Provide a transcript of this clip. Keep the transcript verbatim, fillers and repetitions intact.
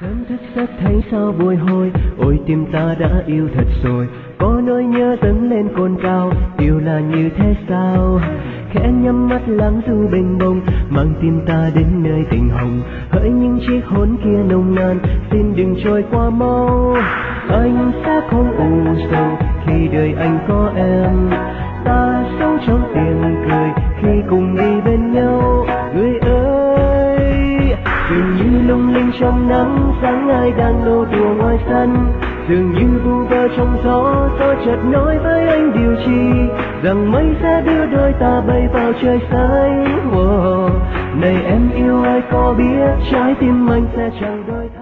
Sớm thức giấc thấy sao bồi hồi, ôi tim ta đã yêu thật rồi. Có nỗi nhớ dâng lên cồn cao, yêu là như thế sao? Khẽ nhắm mắt lắng du bình bông, mang tim ta đến nơi tình hồng. Hỡi những chiếc hôn kia nồng nàn, xin đừng trôi qua mau. Anh sẽ không u sầu khi đời anh có em. Ta sống trong tiếng cười khi cùng đi bên nhau. Người ơi, dường như lung linh trong nắng, sáng ai đang nô đùa ngoài sân. Dường như vu vơ trong gió, gió chợt nói với anh điều chi, rằng mây sẽ đưa đôi ta bay vào trời xanh. Oh, này em yêu ai có biết, trái tim anh sẽ chẳng đổi thay.